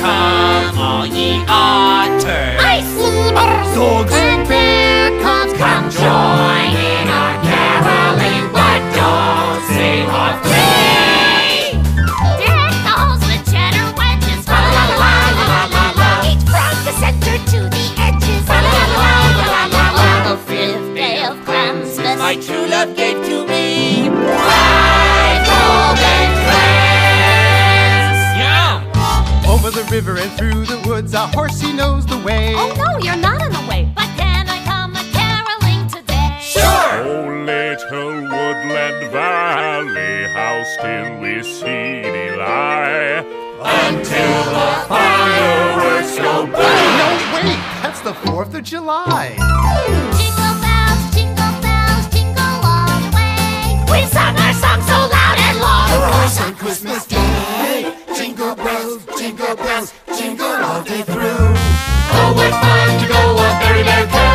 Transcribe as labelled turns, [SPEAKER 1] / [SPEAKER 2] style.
[SPEAKER 1] come, all ye otters.
[SPEAKER 2] I see bears,
[SPEAKER 1] Dogs
[SPEAKER 2] and bear cubs.
[SPEAKER 1] come join in our caroling, but don't sing of glee.
[SPEAKER 2] Deck the halls with cheddar wedges. Fa la la la la la la la. Eat from the center to the edges. Fa la la la la la la la. On the fifth day of Christmas,
[SPEAKER 1] My true love gave to me 5 golden crowns. Yeah.
[SPEAKER 3] Over the river and through the woods, a horsey knows the way.
[SPEAKER 2] oh no, you're not in the way. But can I come a caroling today?
[SPEAKER 1] Sure.
[SPEAKER 4] Oh, little woodland valley, how still we see thee lie.
[SPEAKER 1] Until the fireworks go by.
[SPEAKER 3] No, wait, that's the 4th of July.
[SPEAKER 2] Jingle bells, jingle all the way. We've sung our song so loud and long.
[SPEAKER 5] Course on Christmas Day, jingle bells, jingle all day through.
[SPEAKER 1] Oh, what fun to go a merry merry